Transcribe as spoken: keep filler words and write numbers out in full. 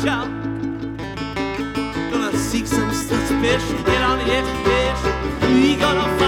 watch out. Gonna seek some suspicion, get on the edge of fish. We gonna